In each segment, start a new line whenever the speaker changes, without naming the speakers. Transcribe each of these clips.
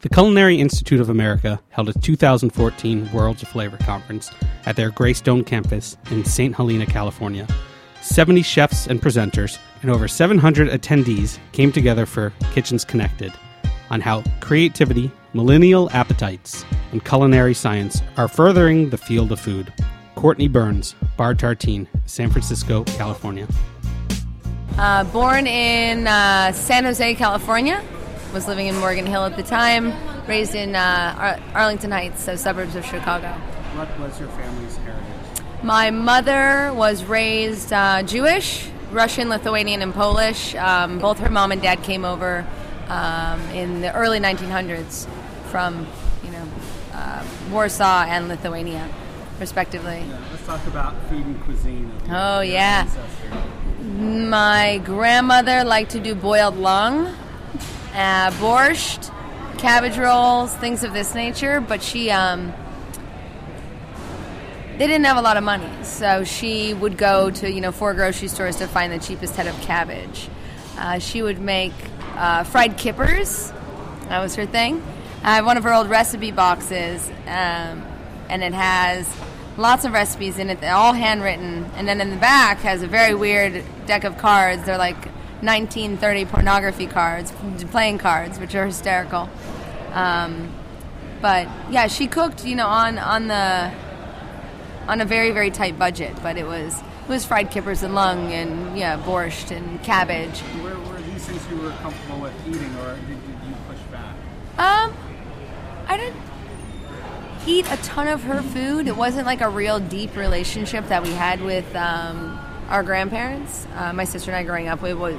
The Culinary Institute of America held its 2014 Worlds of Flavor Conference at their Greystone campus in St. Helena, California. 70 chefs and presenters and over 700 attendees came together for Kitchens Connected on how creativity, millennial appetites, and culinary science are furthering the field of food. Courtney Burns, Bar Tartine, San Francisco, California.
Born in San Jose, California. Was living in Morgan Hill at the time. Raised in Arlington Heights, so suburbs of Chicago.
What was your family's heritage?
My mother was raised Jewish, Russian, Lithuanian, and Polish. Both her mom and dad came over in the early 1900s from, Warsaw and Lithuania, respectively.
Yeah, let's talk about food and cuisine.
Oh, yeah. My grandmother liked to do boiled lung, borscht, cabbage rolls, things of this nature, but she they didn't have a lot of money, so she would go to 4 grocery stores to find the cheapest head of cabbage. She would make fried kippers. That was her thing. I have one of her old recipe boxes, and it has lots of recipes in it. They're all handwritten, and then in the back has a very weird deck of cards. They're like 1930 pornography cards, playing cards, which are hysterical. But yeah, she cooked, on a very, very tight budget. But it was fried kippers and lung and borscht and cabbage.
Were these things you were comfortable with eating, or did you push back?
I didn't eat a ton of her food. It wasn't like a real deep relationship that we had with our grandparents. My sister and I growing up, they were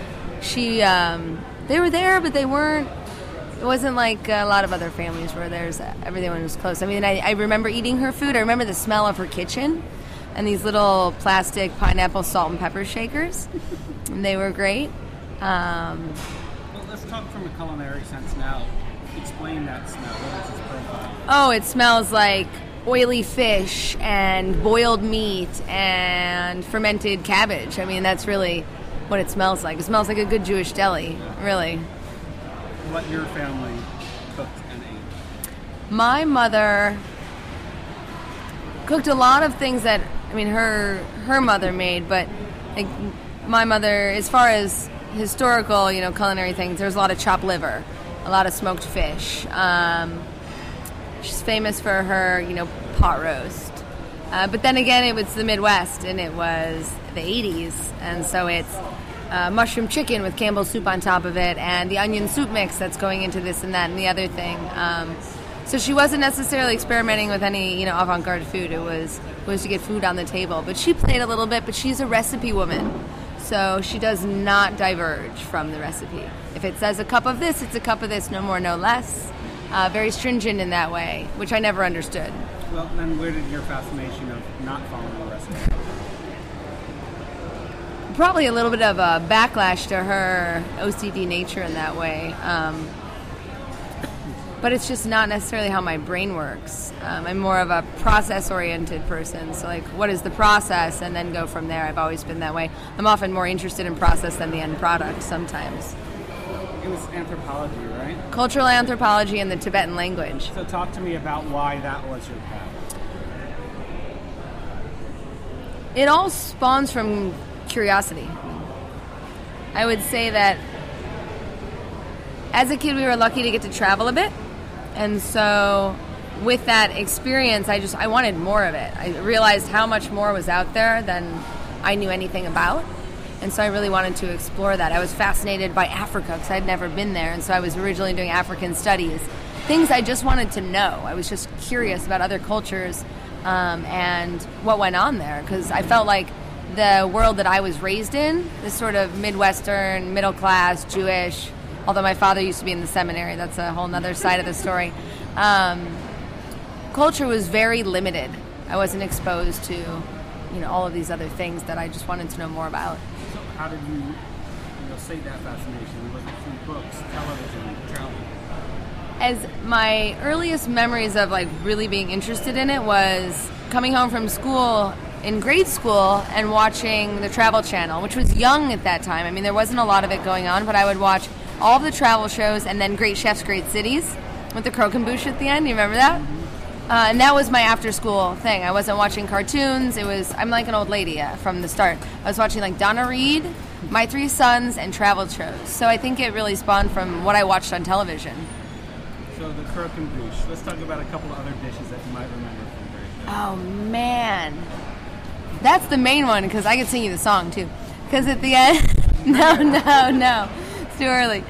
there, but they weren't. It wasn't like a lot of other families where everyone was close. I mean, I remember eating her food. I remember the smell of her kitchen and these little plastic pineapple salt and pepper shakers. And they were great.
Well, let's talk from a culinary sense now. Explain that smell. What is its profile?
Oh, it smells like oily fish and boiled meat and fermented cabbage. I mean, that's really what it smells like. It smells like a good Jewish deli, really.
What your family cooked and ate?
My mother cooked a lot of things that, her mother made, but like my mother, as far as historical, culinary things, there's a lot of chopped liver, a lot of smoked fish. She's famous for her, pot roast. But then again, it was the Midwest, and it was the 80s, and so it's mushroom chicken with Campbell's soup on top of it, and the onion soup mix that's going into this and that and the other thing. So she wasn't necessarily experimenting with any, avant-garde food. It was to get food on the table. But she played a little bit, but she's a recipe woman. So she does not diverge from the recipe. If it says a cup of this, it's a cup of this, no more, no less. Very stringent in that way, which I never understood.
Well, then where did your fascination of not following the recipe?
Probably a little bit of a backlash to her OCD nature in that way. But it's just not necessarily how my brain works. I'm more of a process-oriented person. So, what is the process? And then go from there. I've always been that way. I'm often more interested in process than the end product sometimes.
It was anthropology, right?
Cultural anthropology and the Tibetan language.
So talk to me about why that was your path.
It all spawns from curiosity. I would say that as a kid, we were lucky to get to travel a bit. And so with that experience, I wanted more of it. I realized how much more was out there than I knew anything about. And so I really wanted to explore that. I was fascinated by Africa because I'd never been there. And so I was originally doing African studies. Things I just wanted to know. I was just curious about other cultures and what went on there. Because I felt like the world that I was raised in, this sort of Midwestern, middle-class, Jewish, although my father used to be in the seminary, that's a whole other side of the story, culture was very limited. I wasn't exposed to, all of these other things that I just wanted to know more about.
So how did you sate that fascination? Was it through books, television, travel?
As my earliest memories of really being interested in it was coming home from school in grade school and watching the Travel Channel, which was young at that time. There wasn't a lot of it going on, but I would watch all of the travel shows and then Great Chefs, Great Cities. with the croquembouche at the end. You remember that? And that was my after-school thing. I wasn't watching cartoons. I'm like an old lady from the start. I was watching like Donna Reed, My Three Sons, and travel shows. So I think it really spawned from what I watched on television.
So the croquembouche. Let's talk about a couple of other dishes that you might remember from Great Show.
Oh, man. That's the main one, because I could sing you the song, too. Because at the end... No. It's too early.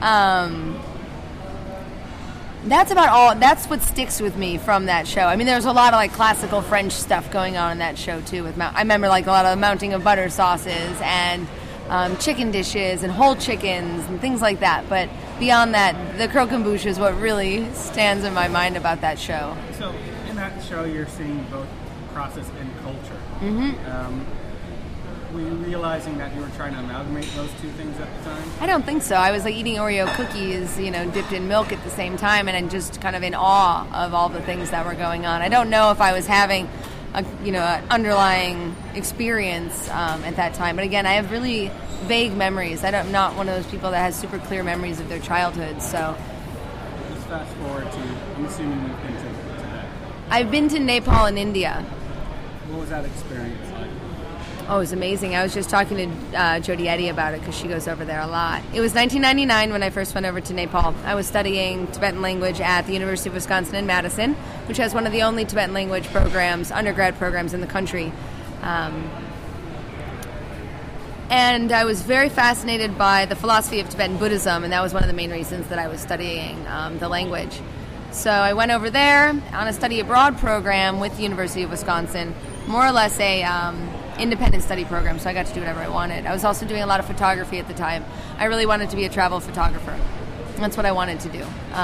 That's about all. That's what sticks with me from that show. I mean, there's a lot of like classical French stuff going on in that show too. I remember like a lot of the mounting of butter sauces and chicken dishes and whole chickens and things like that. But beyond that, the croquembouche is what really stands in my mind about that show.
So in that show, you're seeing both process and culture. Were you realizing that you were trying to amalgamate those two things at the time?
I don't think so. I was like eating Oreo cookies, dipped in milk at the same time, and I'm just kind of in awe of all the things that were going on. I don't know if I was having an underlying experience at that time. But again, I have really vague memories. I'm not one of those people that has super clear memories of their childhood. So
let's fast forward to, I'm assuming you've been to Tibet.
I've been to Nepal and India.
What was that experience like?
Oh, it was amazing. I was just talking to Jodie Eddy about it because she goes over there a lot. It was 1999 when I first went over to Nepal. I was studying Tibetan language at the University of Wisconsin in Madison, which has one of the only Tibetan language programs, undergrad programs in the country. And I was very fascinated by the philosophy of Tibetan Buddhism, and that was one of the main reasons that I was studying the language. So I went over there on a study abroad program with the University of Wisconsin, more or less a independent study program, so I got to do whatever I wanted. I was also doing a lot of photography at the time. I really wanted to be a travel photographer. That's what I wanted to do.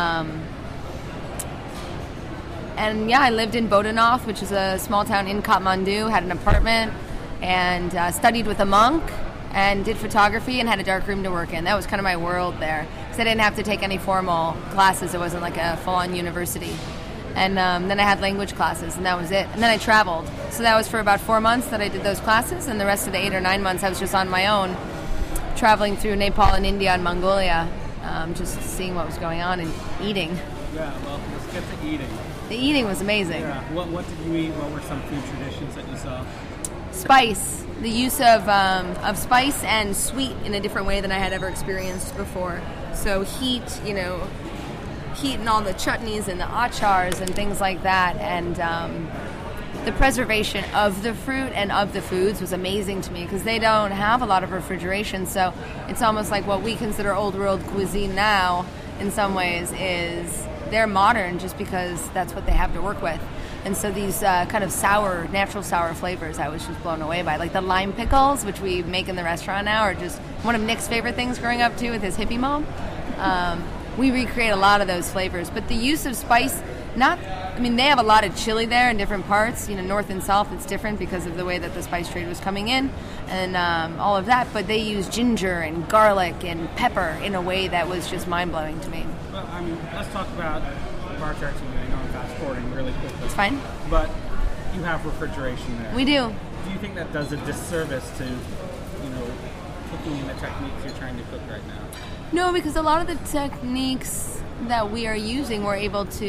And yeah, I lived in Bodhanath, which is a small town in Kathmandu, had an apartment, and studied with a monk, and did photography and had a dark room to work in. That was kind of my world there, because I didn't have to take any formal classes. It wasn't like a full-on university. And then I had language classes, and that was it. And then I traveled. So that was for about 4 months that I did those classes, and the rest of the 8 or 9 months I was just on my own, traveling through Nepal and India and Mongolia, just seeing what was going on and eating.
Yeah, well, let's get to eating.
The eating was amazing.
Yeah. What did you eat? What were some food traditions that you saw?
Spice. The use of spice and sweet in a different way than I had ever experienced before. So heat and all the chutneys and the achars and things like that, and the preservation of the fruit and of the foods was amazing to me because they don't have a lot of refrigeration, so it's almost like what we consider old world cuisine now in some ways is they're modern just because that's what they have to work with. And so these kind of sour, natural sour flavors I was just blown away by, like the lime pickles, which we make in the restaurant now, are just one of Nick's favorite things growing up too with his hippie mom. We recreate a lot of those flavors, but the use of spice, they have a lot of chili there in different parts, north and south, it's different because of the way that the spice trade was coming in and all of that, but they use ginger and garlic and pepper in a way that was just mind-blowing to me.
Well, let's talk about bar charts. I know I'm fast forwarding really quickly.
It's fine.
But you have refrigeration there.
We do.
Do you think that does a disservice to, cooking in the techniques you're trying to cook right now?
No, because a lot of the techniques that we are using, we're able to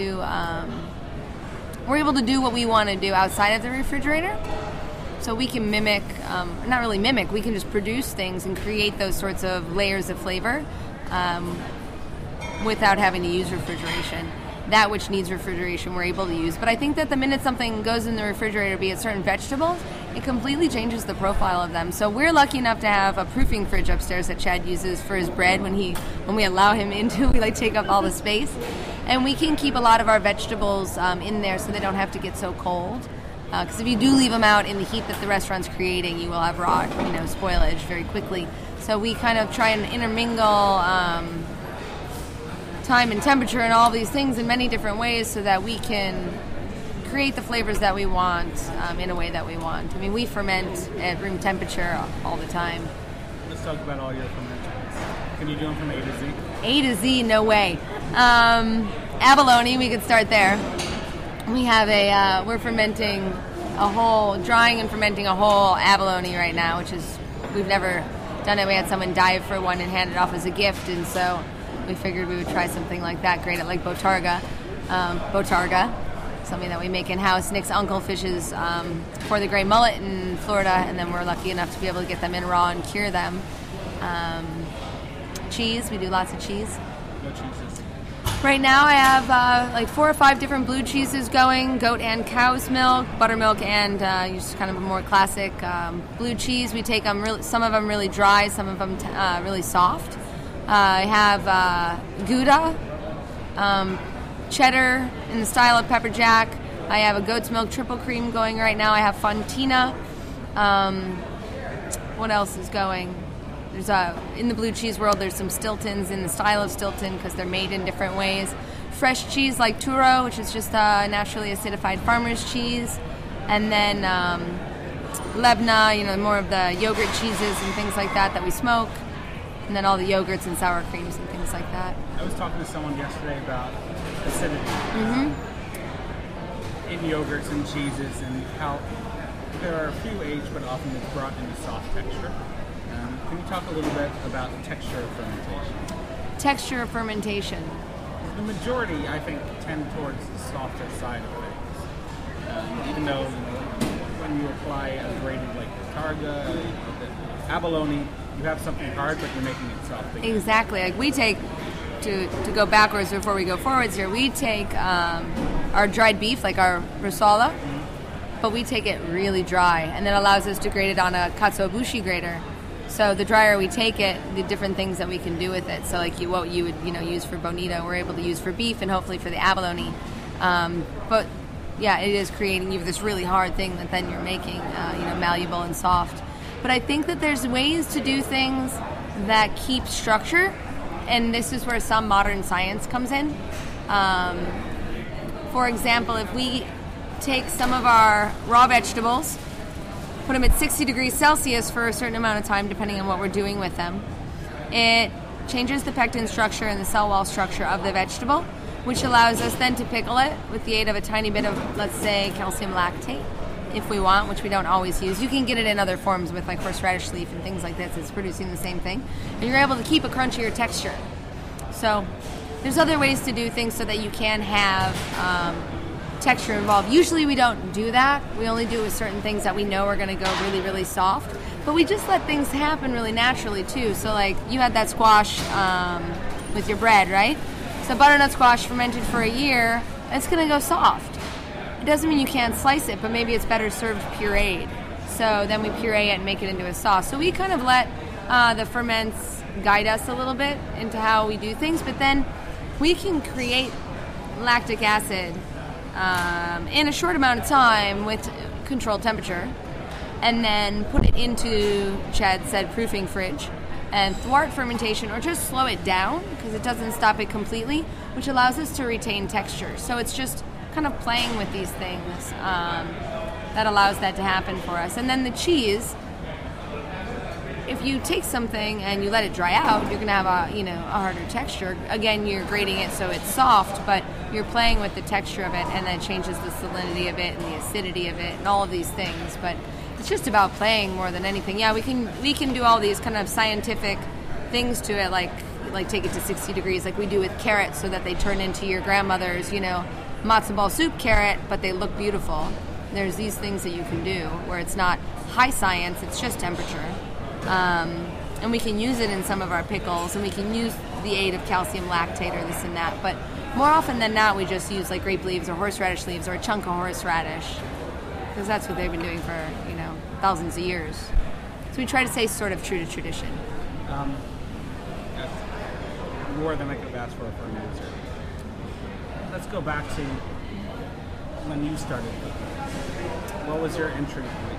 do what we want to do outside of the refrigerator. So we can mimic, not really mimic, we can just produce things and create those sorts of layers of flavor without having to use refrigeration. That which needs refrigeration we're able to use. But I think that the minute something goes in the refrigerator, be it certain vegetables, it completely changes the profile of them. So we're lucky enough to have a proofing fridge upstairs that Chad uses for his bread when we allow him into, we take up all the space. And we can keep a lot of our vegetables in there so they don't have to get so cold. Because if you do leave them out in the heat that the restaurant's creating, you will have raw, spoilage very quickly. So we kind of try and intermingle time and temperature and all these things in many different ways so that we can create the flavors that we want in a way that we want. We ferment at room temperature all the time.
Let's talk about all your fermentations. Can you do them from A to Z?
A to Z, no way. Abalone, we could start there. We have we're fermenting drying and fermenting a whole abalone right now, which is, we've never done it. We had someone dive for one and hand it off as a gift, and so we figured we would try something like that. Great at like Botarga. Botarga, something that we make in-house. Nick's uncle fishes for the gray mullet in Florida, and then we're lucky enough to be able to get them in raw and cure them. Cheese, we do lots of cheese.
What cheeses?
Right now I have like 4 or 5 different blue cheeses going, goat and cow's milk, buttermilk, and just kind of a more classic blue cheese. We take them, some of them really dry, some of them really soft. I have Gouda, cheddar in the style of pepper jack. I have a goat's milk triple cream going right now. I have Fontina. What else is going? There's in the blue cheese world, there's some Stiltons in the style of Stilton because they're made in different ways. Fresh cheese like Turo, which is just naturally acidified farmer's cheese. And then Lebna, more of the yogurt cheeses and things like that we smoke. And then all the yogurts and sour creams and things like that.
I was talking to someone yesterday about acidity in yogurts and cheeses and how there are a few aged, but often it's brought into soft texture. Can you talk a little bit about the texture of fermentation?
Texture of fermentation.
The majority, I think, tend towards the softer side of things. Even though when you apply a grated like Targa, the abalone, you have something hard, but you're making it soft again.
Exactly. Like we take, to go backwards before we go forwards here, we take our dried beef, like our rissola, but we take it really dry, and that allows us to grate it on a katsuobushi grater. So the drier we take it, the different things that we can do with it. So like what you would use for bonito, we're able to use for beef and hopefully for the abalone. But yeah, it is creating you this really hard thing that then you're making malleable and soft. But I think that there's ways to do things that keep structure, and this is where some modern science comes in. For example, if we take some of our raw vegetables, put them at 60 degrees Celsius for a certain amount of time, depending on what we're doing with them, it changes the pectin structure and the cell wall structure of the vegetable, which allows us then to pickle it with the aid of a tiny bit of, let's say, calcium lactate, if we want, which we don't always use. You can get it in other forms with like horseradish leaf and things like this. It's producing the same thing. And you're able to keep a crunchier texture. So there's other ways to do things so that you can have texture involved. Usually we don't do that. We only do with certain things that we know are going to go really, really soft. But we just let things happen really naturally too. So like you had that squash with your bread, right? So butternut squash fermented for a year, it's going to go soft. It doesn't mean you can't slice it, but maybe it's better served pureed. So then we puree it and make it into a sauce. So we kind of let the ferments guide us a little bit into how we do things, but then we can create lactic acid in a short amount of time with controlled temperature, and then put it into Chad said proofing fridge and thwart fermentation or just slow it down because it doesn't stop it completely, which allows us to retain texture. So it's just kind of playing with these things that allows that to happen for us. And then the cheese, if you take something and you let it dry out, you're going to have a harder texture. Again, you're grating it so it's soft, but you're playing with the texture of it, and that changes the salinity of it and the acidity of it and all of these things. But it's just about playing more than anything. Yeah, we can do all these kind of scientific things to it, like take it to 60 degrees, like we do with carrots, so that they turn into your grandmother's, matzo ball soup carrot, but they look beautiful. There's these things that you can do where it's not high science, it's just temperature. And we can use it in some of our pickles, and we can use the aid of calcium lactate or this and that. But more often than not, we just use like grape leaves or horseradish leaves or a chunk of horseradish, because that's what they've been doing for thousands of years. So we try to stay sort of true to tradition.
More than I could have asked for an answer. Let's go back to when you started. What was your entry point?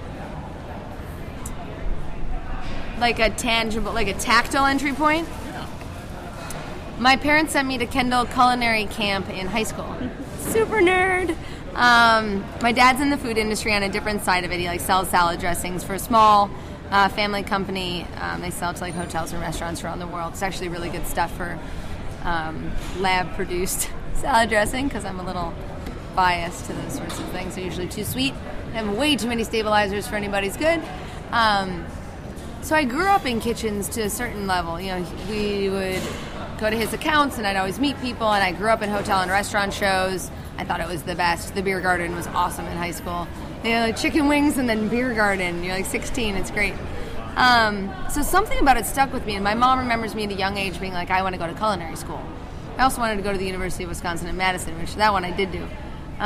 Like a tangible, like a tactile entry point?
Yeah.
My parents sent me to Kendall Culinary Camp in high school. Super nerd. My dad's in the food industry on a different side of it. He sells salad dressings for a small family company. They sell to hotels and restaurants around the world. It's actually really good stuff for lab-produced salad dressing, because I'm a little biased to those sorts of things. They're usually too sweet. I have way too many stabilizers for anybody's good. So I grew up in kitchens to a certain level. We would go to his accounts, and I'd always meet people, and I grew up in hotel and restaurant shows. I thought it was the best. The beer garden was awesome in high school. Like chicken wings and then beer garden. You're like 16. It's great. So something about it stuck with me, and my mom remembers me at a young age being like, I want to go to culinary school. I also wanted to go to the University of Wisconsin in Madison, which that one I did do.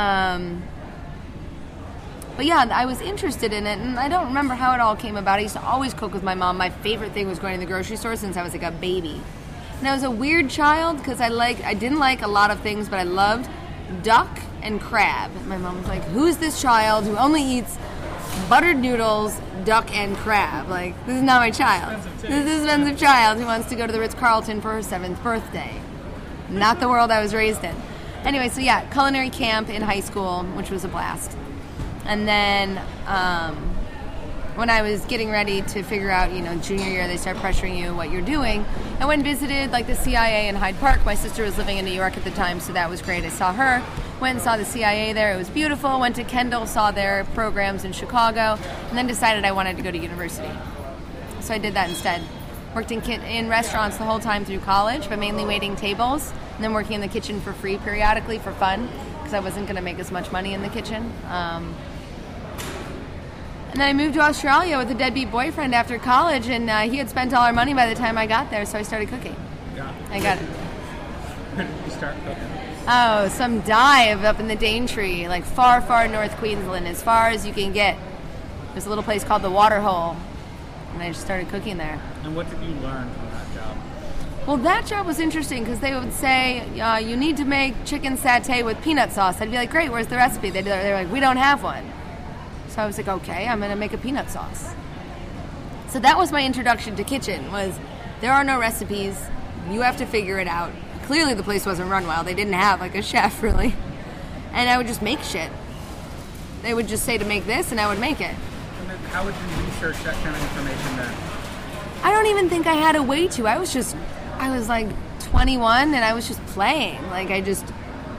But yeah, I was interested in it, and I don't remember how it all came about. I used to always cook with my mom. My favorite thing was going to the grocery store since I was like a baby. And I was a weird child because I didn't like a lot of things, but I loved duck and crab. My mom was like, who's this child who only eats buttered noodles, duck, and crab? Like, this is not my child. This is an expensive child who wants to go to the Ritz-Carlton for her 7th birthday. Not the world I was raised in. Anyway, so yeah, culinary camp in high school, which was a blast. And then when I was getting ready to figure out, junior year, they start pressuring you what you're doing. I went and visited like the CIA in Hyde Park. My sister was living in New York at the time, so that was great. I saw her, went and saw the CIA there. It was beautiful. Went to Kendall, saw their programs in Chicago, and then decided I wanted to go to university. So I did that instead. Worked in restaurants the whole time through college, but mainly waiting tables, and then working in the kitchen for free periodically for fun, because I wasn't going to make as much money in the kitchen. And then I moved to Australia with a deadbeat boyfriend after college, and he had spent all our money by the time I got there, so I started cooking.
Yeah.
I got it.
Where did you start cooking?
Oh, some dive up in the Daintree, like far, far north Queensland, as far as you can get. There's a little place called the Waterhole, and I just started cooking there.
And what did you learn from that job?
Well, that job was interesting because they would say, you need to make chicken satay with peanut sauce. I'd be like, great, where's the recipe? They're like, we don't have one. So I was like, okay, I'm going to make a peanut sauce. So that was my introduction to kitchen, was there are no recipes. You have to figure it out. Clearly the place wasn't run well. They didn't have like a chef, really. And I would just make shit. They would just say to make this, and I would make it.
And then how would you research that kind of information then?
I don't even think I had a way to. I was like 21, and I was just playing. Like I just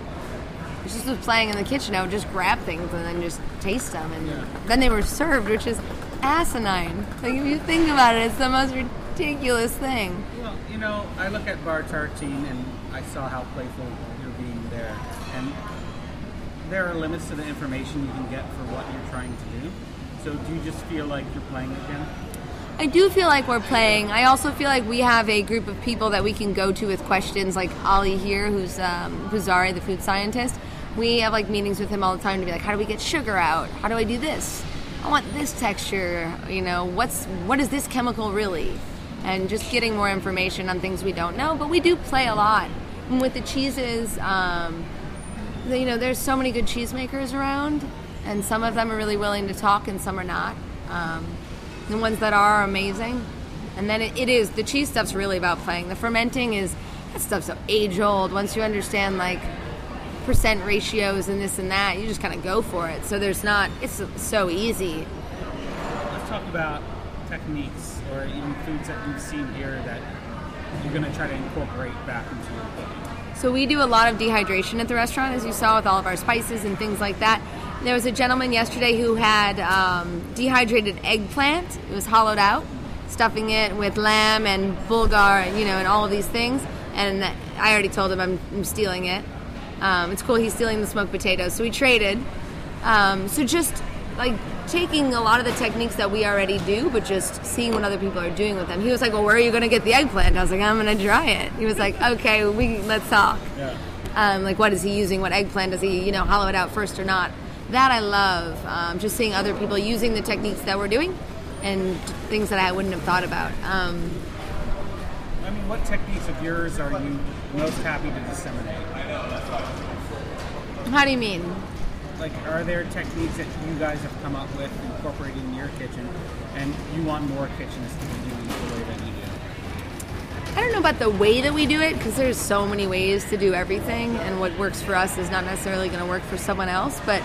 was playing in the kitchen. I would just grab things and then just taste them, and then they were served, which is asinine. Like if you think about it, it's the most ridiculous thing.
Well, I look at Bar Tartine and I saw how playful you're being there, and there are limits to the information you can get for what you're trying to do. So do you just feel like you're playing again?
I do feel like we're playing. I also feel like we have a group of people that we can go to with questions, like Ollie here, who's Puzari, the food scientist. We have like meetings with him all the time to be like, how do we get sugar out? How do I do this? I want this texture. What is this chemical really? And just getting more information on things we don't know. But we do play a lot. And with the cheeses, there's so many good cheesemakers around, and some of them are really willing to talk, and some are not. The ones that are amazing. And then the cheese stuff's really about playing. The fermenting that stuff's so age old. Once you understand like percent ratios and this and that, you just kind of go for it. So it's so easy.
Let's talk about techniques or even foods that you've seen here that you're going to try to incorporate back into your cooking.
So we do a lot of dehydration at the restaurant, as you saw, with all of our spices and things like that. There was a gentleman yesterday who had dehydrated eggplant. It was hollowed out, stuffing it with lamb and bulgur, and all of these things. And I already told him I'm stealing it. It's cool, he's stealing the smoked potatoes. So we traded. So just like taking a lot of the techniques that we already do, but just seeing what other people are doing with them. He was like, well, where are you going to get the eggplant? I was like, I'm going to dry it. He was like, okay, let's talk. Yeah. Like, what is he using? What eggplant does he, hollow it out first or not? That I love. Just seeing other people using the techniques that we're doing and things that I wouldn't have thought about.
What techniques of yours are you most happy to disseminate?
How do you mean?
Like, are there techniques that you guys have come up with, incorporated in your kitchen, and you want more kitchens to be doing the way that you do?
I don't know about the way that we do it, because there's so many ways to do everything, and what works for us is not necessarily going to work for someone else, but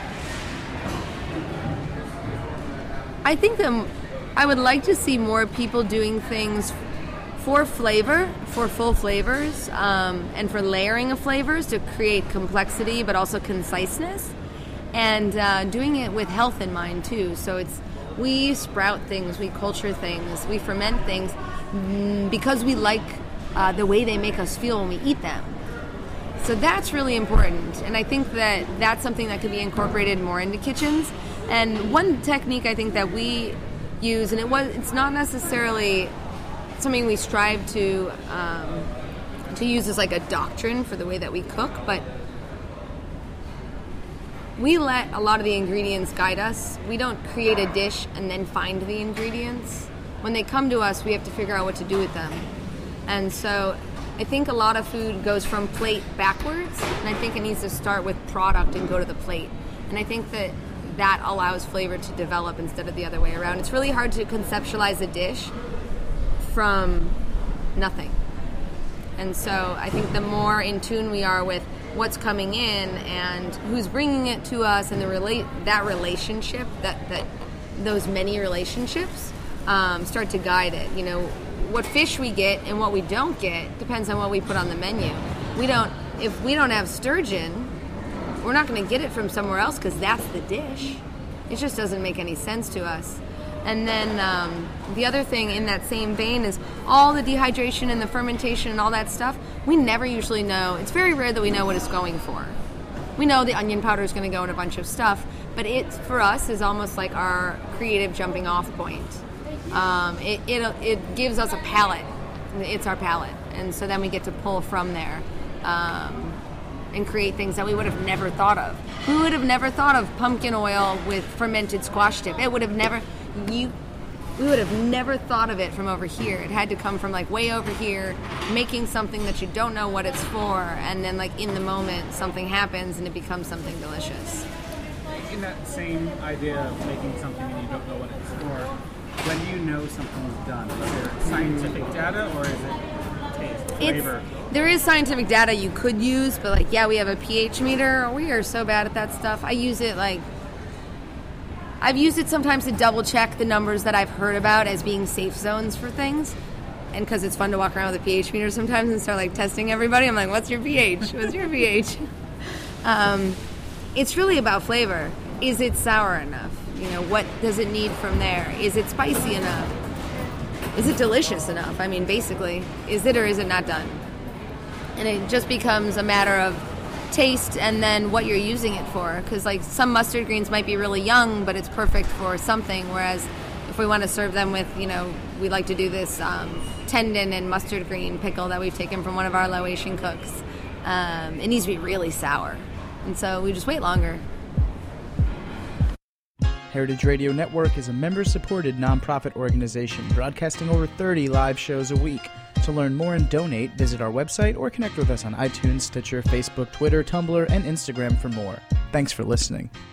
I think I would like to see more people doing things for flavor, for full flavors, and for layering of flavors to create complexity but also conciseness, and doing it with health in mind too. So we sprout things, we culture things, we ferment things because we like the way they make us feel when we eat them. So that's really important, and I think that that's something that could be incorporated more into kitchens. And one technique I think that we use, and it's not necessarily something we strive to use as like a doctrine for the way that we cook, but we let a lot of the ingredients guide us. We don't create a dish and then find the ingredients. When they come to us, we have to figure out what to do with them. And so I think a lot of food goes from plate backwards, and I think it needs to start with product and go to the plate. And I think that allows flavor to develop instead of the other way around. It's really hard to conceptualize a dish from nothing. And so I think the more in tune we are with what's coming in and who's bringing it to us, and that relationship, that those many relationships start to guide it. You know, what fish we get and what we don't get depends on what we put on the menu. If we don't have sturgeon, we're not going to get it from somewhere else because that's the dish. It just doesn't make any sense to us. And then the other thing in that same vein is all the dehydration and the fermentation and all that stuff, we never usually know. It's very rare that we know what it's going for. We know the onion powder is going to go in a bunch of stuff, but it, for us, is almost like our creative jumping off point. It gives us a palette. It's our palette. And so then we get to pull from there and create things that we would have never thought of. We would have never thought of pumpkin oil with fermented squash dip. We would have never thought of it from over here. It had to come from like way over here, making something that you don't know what it's for, and then like in the moment something happens and it becomes something delicious.
In that same idea of making something and you don't know what it's for, when do you know something's done? Is there scientific data or is it taste, flavor?
There is scientific data you could use, but like, yeah, we have a pH meter. We are so bad at that stuff. I've used it sometimes to double check the numbers that I've heard about as being safe zones for things. And because it's fun to walk around with a pH meter sometimes and start like testing everybody. I'm like, what's your pH? What's your pH? It's really about flavor. Is it sour enough? You know, what does it need from there? Is it spicy enough? Is it delicious enough? I mean, basically, is it or is it not done? And it just becomes a matter of taste and then what you're using it for. Because like some mustard greens might be really young, but it's perfect for something. Whereas if we want to serve them with, you know, we like to do this tendon and mustard green pickle that we've taken from one of our Laotian cooks. It needs to be really sour. And so we just wait longer.
Heritage Radio Network is a member-supported nonprofit organization broadcasting over 30 live shows a week. To learn more and donate, visit our website or connect with us on iTunes, Stitcher, Facebook, Twitter, Tumblr, and Instagram for more. Thanks for listening.